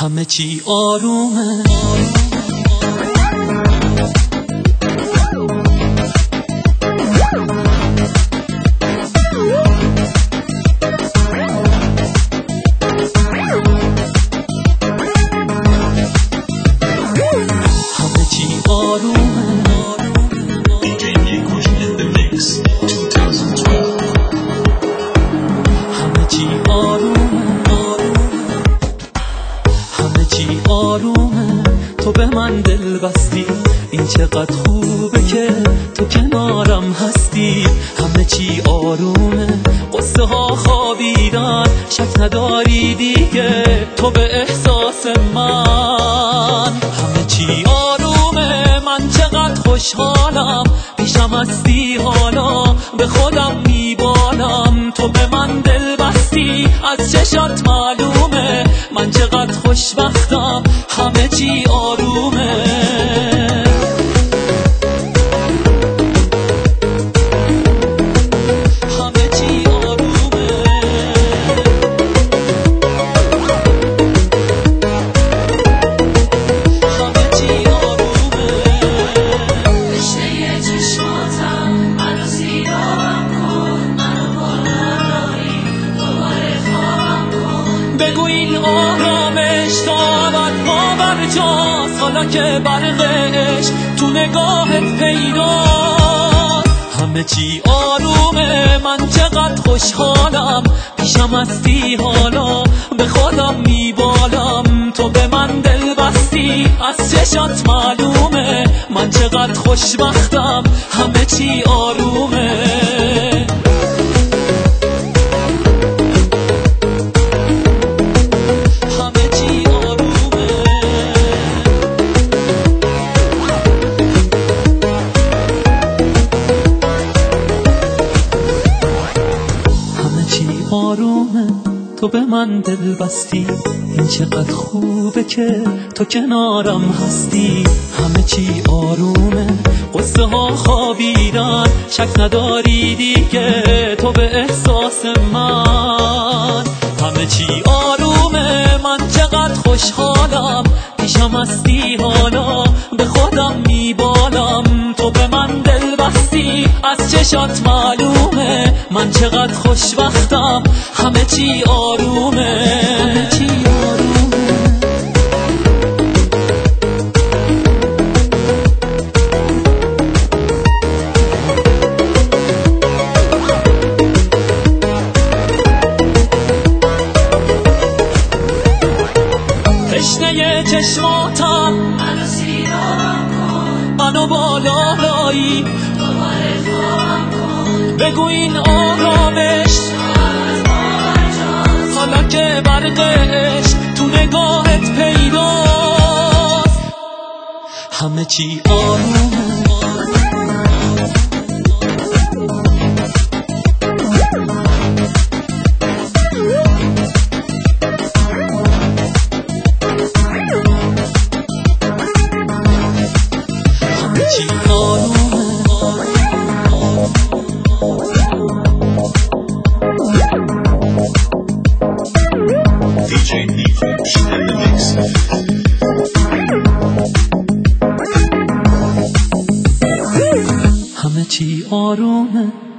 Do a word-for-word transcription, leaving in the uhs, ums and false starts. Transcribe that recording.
همه چی آرومه. همه چی آرومه. دی جی Nick in the mix twenty twelve. همه چی آرومه. همه چی آرومه. تو به من دل بستی، این چقدر خوبه که تو کنارم هستی. همه چی آرومه. قصه ها خوابیدن، شک نداری دیگه تو به احساس من. همه چی آرومه. من چقدر خوشحالم پیشم هستی، حالا به خودم میبالم. تو به من دل بستی، از چشات معلومه من چقدر خوشبختم. همه چی آرومه. همه چی آرومه. همه چی آرومه. رشته چشماتم منو سیرام کن، منو بالایی دوباره خوابم کن. بگو این آرامش تا ابد باور جاست، حالا که برقش تو نگاهت پیداست. همه چی آرومه. من چقدر خوشحالم پیشم هستی، حالا به خودم میبالم. تو به من دل بستی، از چشات معلومه من چقدر خوشبختم. همه چی آرومه. همه چی آرومه. همه چی آرومه. تو به من دل بستی، این چقدر خوبه که تو کنارم هستی. همه چی آرومه. قصه ها خوابیدن، شک نداری دیگه تو به احساس من. همه چی آرومه. من چقدر خوشحالم پیشم هستی، حالا به خودم میبالم. تو به من دل بستی، از چشات معلومه من چقدر خوشبختم. همه چی آرومه. همه چی آرومه. تشنه چشماتم منو سیرام کن، منو بالایی دوباره خوابم کن. بگو این آرامش از باور جاست، حالا که برقش تو نگاهت پیداست. همه چی آرومه. همه چی آرومه. دی جی Nick in the mix. همه چی آرومه.